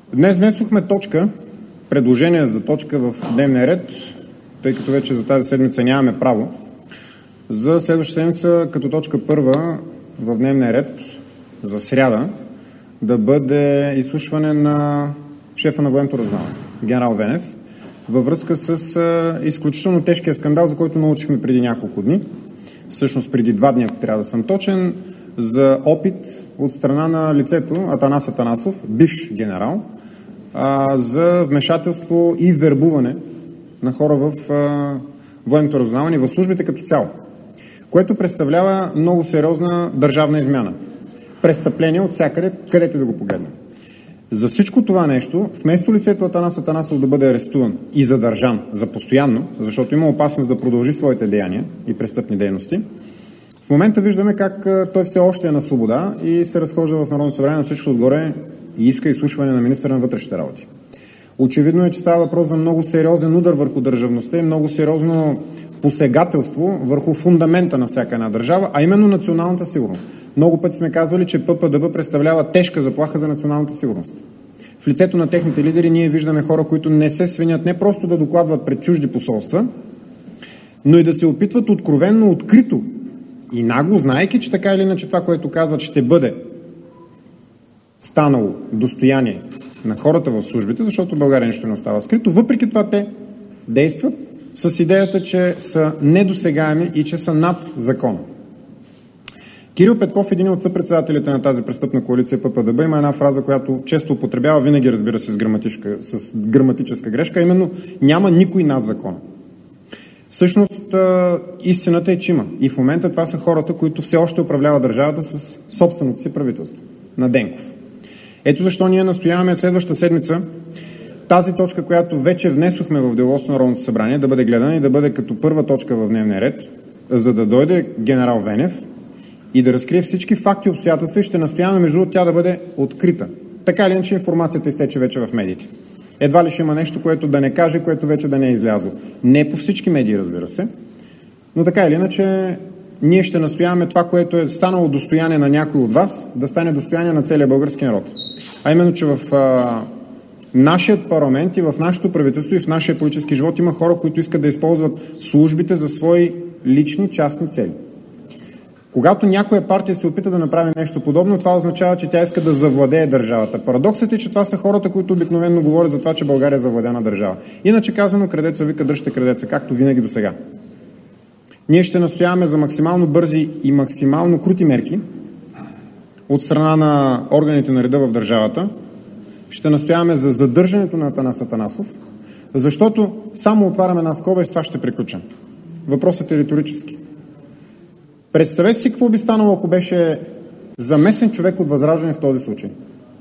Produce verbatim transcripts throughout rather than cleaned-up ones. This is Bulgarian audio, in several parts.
Днес внесохме точка, предложение за точка в дневния ред, тъй като вече за тази седмица нямаме право, за следващата седмица като точка първа в дневния ред за сряда да бъде изслушване на шефа на военното разузнаване, генерал Венев, във връзка с а, изключително тежкия скандал, за който научихме преди няколко дни, всъщност преди два дни, ако трябва да съм точен, за опит от страна на лицето Атанас Атанасов, бивш генерал, а, за вмешателство и вербуване на хора в а, военното разузнаване и в службите като цяло, което представлява много сериозна държавна измяна. Престъпление от всякъде, където да го погледнем. За всичко това нещо, вместо лицето Атанас Атанасов да бъде арестуван и задържан за постоянно, защото има опасност да продължи своите деяния и престъпни дейности, в момента виждаме как той все още е на свобода и се разхожда в Народното събрание на всичко отгоре и иска изслушване на министъра на вътрешните работи. Очевидно е, че става въпрос за много сериозен удар върху държавността и много сериозно посегателство върху фундамента на всяка една държава, а именно националната сигурност. Много пъти сме казвали, че П П Д Б представлява тежка заплаха за националната сигурност. В лицето на техните лидери ние виждаме хора, които не се свинят не просто да докладват пред чужди посолства, но и да се опитват откровенно, открито и нагло, знаейки, че така или иначе това, което казват, ще бъде станало достояние на хората в службите, защото в България нищо не остава скрито. Въпреки това те действат с идеята, че са недосегаеми и че са над закона. Кирил Петков, един от съпредседателите на тази престъпна коалиция П П Д Б, има една фраза, която често употребява, винаги разбира се с, с граматическа грешка, а именно няма никой над закона. Всъщност истината е, че има. И в момента това са хората, които все още управляват държавата с собственото си правителство на Денков. Ето защо ние настояваме следващата седмица тази точка, която вече внесохме в деловодството на Народното събрание, да бъде гледана и да бъде като първа точка в дневния ред, за да дойде генерал Венев и да разкрие всички факти и обстоятелства и ще настояваме между тя да бъде открита. Така или иначе информацията изтече вече в медиите. Едва ли ще има нещо, което да не каже, което вече да не е излязло. Не по всички медии, разбира се, но така или иначе ние ще настояваме това, което е станало достояние на някой от вас, да стане достояние на целия български народ. А именно, че в а, нашият парламент и в нашето правителство и в нашия политически живот има хора, които искат да използват службите за свои лични, частни цели. Когато някоя партия се опита да направи нещо подобно, това означава, че тя иска да завладее държавата. Парадоксът е, че това са хората, които обикновено говорят за това, че България е завладена държава. Иначе казано, крадеца вика, дръжте крадеца, както винаги до сега. Ние ще настояваме за максимално бързи и максимално крути мерки от страна на органите на реда в държавата. Ще настояваме за задържането на Атанас Атанасов, защото само отваряме една скоба и с това ще приключим. Въпросът е риторически. Представете си какво би станало, ако беше замесен човек от Възраждане в този случай.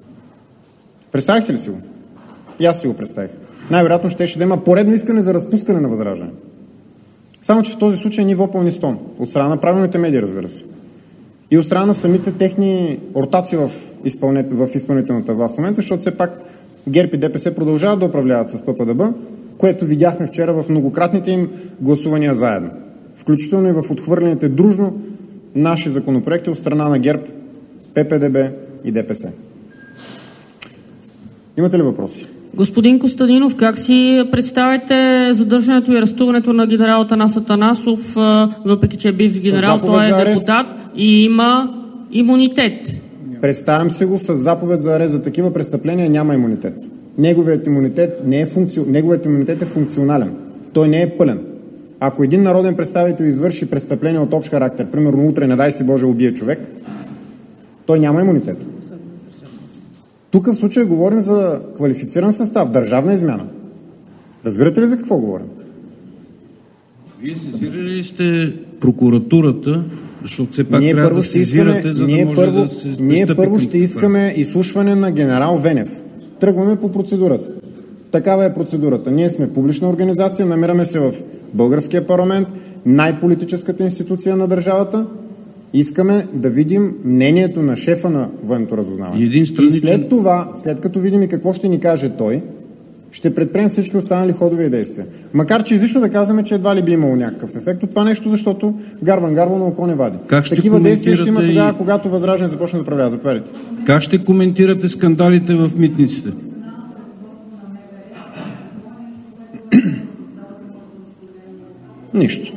Представихте ли си го? И аз си го представих. Най-вероятно щеше да има поредно искане за разпускане на Възраждане. Само че в този случай ни вопъл ни стон. От страна на правилните медии, разбира се. И от страна на самите техни ортаци в, изпълнет... в изпълнителната власт в момента, защото все пак ГЕРБ и Д П С продължават да управляват с П П Д Б, което видяхме вчера в многократните им гласувания заедно. Включително и в отхвърлените дружно наши законопроекти от страна на ГЕРБ, П П Д Б и Д П С. Имате ли въпроси? Господин Костадинов, как си представите задържането и арестуването на генерал Атанас Атанасов, въпреки че е бив генерал, той е депутат и има имунитет? Представям се го с заповед за арест. За такива престъпления няма имунитет. Неговият имунитет, не е функци... Неговият имунитет е функционален. Той не е пълен. Ако един народен представител извърши престъпление от общ характер, примерно утре, не дай си Боже, убие човек, той няма имунитет. Тук в случая говорим за квалифициран състав, държавна измяна. Разбирате ли за какво говорим? Вие сезирали ли сте прокуратурата, защото все пак ние трябва първо да сезирате, за ние да може първо, да се Ние първо ще към... искаме изслушване на генерал Венев. Тръгваме по процедурата. Такава е процедурата. Ние сме публична организация, намираме се в българския парламент, най-политическата институция на държавата. Искаме да видим мнението на шефа на военното разузнаване. И, страничен... и след това, след като видим и какво ще ни каже той, ще предприемем всички останали ходове и действия. Макар че излишно да казваме, че едва ли би имало някакъв ефект от това нещо, защото гарван гарван на око не вади. Как ще Такива действия ще има тогава, и... когато Възраждане започне да управлява. Заповядайте. Как ще коментирате скандалите в митниците? Нищо.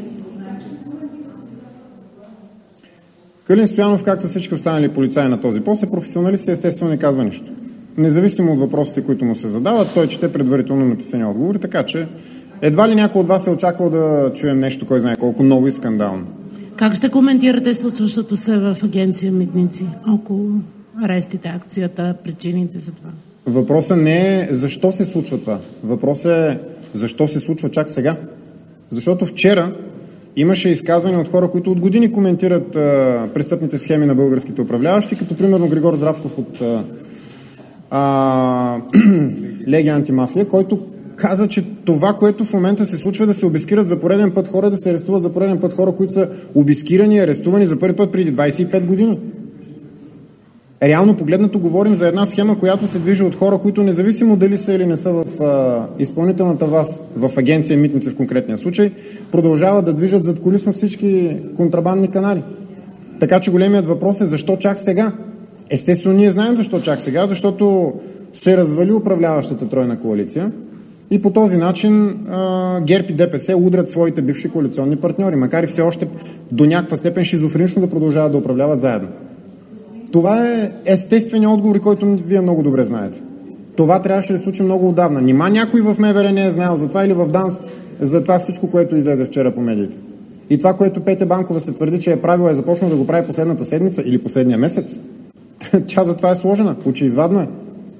Калин Стоянов, както всички останали полицаи на този пост, е професионалист и естествено не казва нищо. Независимо от въпросите, които му се задават, той чете предварително написани отговори, така че едва ли някой от вас е очаквал да чуем нещо, кой знае колко ново и скандално. Как ще коментирате случващото се в агенция Митници около арестите, акцията, причините за това? Въпросът не е защо се случва това. Въпросът е защо се случва чак сега. Защото вчера имаше изказвания от хора, които от години коментират а, престъпните схеми на българските управляващи, като примерно Григор Здравков от а, а, Легия Антимафия, който каза, че това, което в момента се случва, да се обискират за пореден път хора, да се арестуват за пореден път хора, които са обискирани и арестувани за първи път преди двадесет и пет години. Реално погледнато говорим за една схема, която се движи от хора, които независимо дали са или не са в а, изпълнителната власт, в агенция Митници в конкретния случай, продължават да движат задкулисно всички контрабандни канали. Така че големият въпрос е защо чак сега? Естествено ние знаем защо чак сега, защото се развали управляващата тройна коалиция и по този начин а, ГЕРБ и ДПС удрят своите бивши коалиционни партньори, макар и все още до някаква степен шизофренично да продължават да управляват заедно. Това е естественият отговор, който вие много добре знаете. Това трябваше да се случи много отдавна. Нима някой в МВР не е знаел за това или в ДАНС за това всичко, което излезе вчера по медиите. И това, което Петя Банкова се твърди, че е правила, е започнала да го прави последната седмица или последния месец. Тя за това е сложена. Очеизвадно е.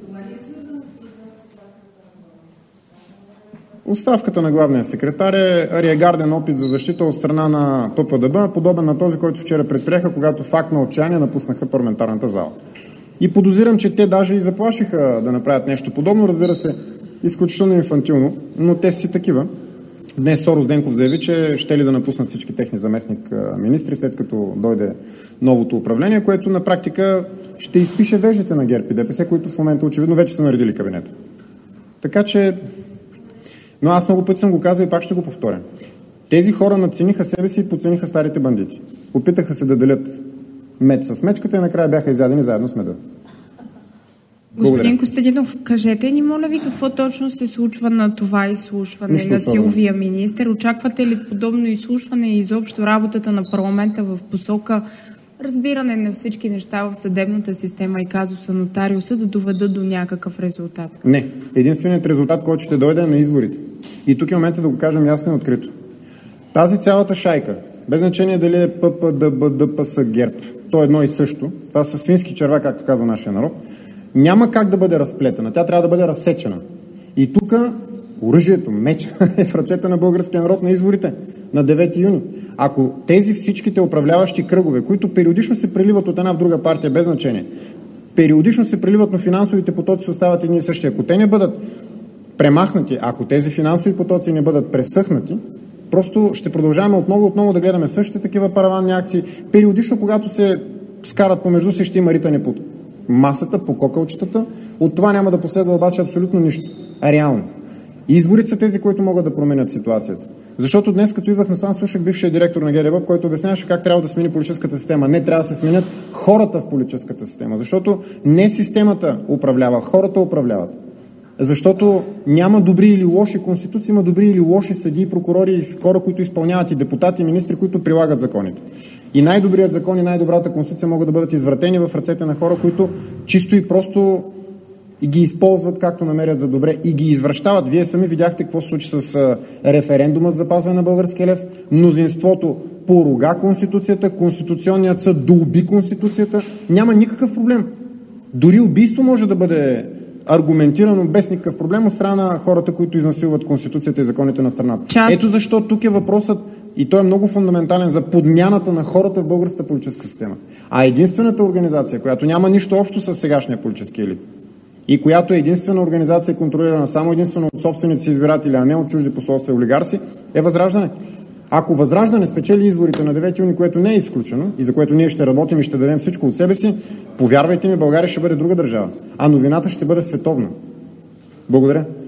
Оставката на главния секретар е ариегарден опит за защита от страна на ППДБ, подобен на този, който вчера предприеха, когато факт на отчаяние напуснаха парламентарната зала. И подозирам, че те даже и заплашиха да направят нещо подобно, разбира се, изключително инфантилно, но те си такива. Днес Сорос Денков заяви, че ще ли да напуснат всички техни заместник министри, след като дойде новото управление, което на практика ще изпише вежите на ГЕРБ и ДПС, които в момента очевидно вече са наредили кабинета. Така че, но аз много пъти съм го казал и пак ще го повторя. Тези хора надцениха себе си и подцениха старите бандити. Опитаха се да делят мед с мечката и накрая бяха изядени заедно с меда. Господин Костадинов, кажете ни, моля ви, какво точно се случва на това изслушване Нищо на особено. силовия министър? Очаквате ли подобно изслушване и изобщо работата на парламента в посока разбиране на всички неща в съдебната система и казуса нотариуса да доведат до някакъв резултат? Не. Единственият резултат, който ще дойде е на изборите. И тук е момента да го кажем ясно и открито. Тази цялата шайка, без значение дали е ППДБ, ДПС, ГЕРБ, то е едно и също, това са свински черва, както казва нашия народ, няма как да бъде разплетена. Тя трябва да бъде разсечена. И тук оръжието, меча е в ръцете на българския народ на изборите на девети юни. Ако тези всичките управляващи кръгове, които периодично се преливат от една в друга партия, без значение, периодично се преливат, но финансовите потоци остават едни и същи. Ако те не бъдат премахнати, ако тези финансови потоци не бъдат пресъхнати, просто ще продължаваме отново отново да гледаме същите такива параванни акции. Периодично, когато се скарат помежду си, ще има ритане под масата, по кокълчетата. От това няма да последва обаче абсолютно нищо. Реално. И изборите са тези, които могат да променят ситуацията. Защото днес, като идвах насам, слушах бившия директор на ГДБ, който обясняваше как трябва да смени политическата система. Не, трябва да се сменят хората в политическата система. Защото не системата управлява, хората управляват. Защото няма добри или лоши конституции, има добри или лоши съдии, прокурори, хора, които изпълняват, и депутати, и министри, които прилагат законите. И най-добрият закон и най-добрата конституция могат да бъдат извратени в ръцете на хора, които чисто и просто и ги използват както намерят за добре и ги извращават. Вие сами видяхте какво се случи с референдума за запазване на българския лев. Мнозинството поруга Конституцията, Конституционният съд доуби Конституцията. Няма никакъв проблем. Дори убийство може да бъде аргументирано без никакъв проблем от страна на хората, които изнасилват Конституцията и законите на страната. Част... Ето защо тук е въпросът, и той е много фундаментален, за подмяната на хората в българската политическа система. А единствената организация, която няма нищо общо с сегашния политически елит и която е единствена организация, контролирана само единствено от собствените си избиратели, а не от чужди посолства и олигарси, е Възраждане. Ако Възраждане спечели изборите на девети юни, което не е изключено и за което ние ще работим и ще дадем всичко от себе си, повярвайте ми, България ще бъде друга държава, а новината ще бъде световна. Благодаря.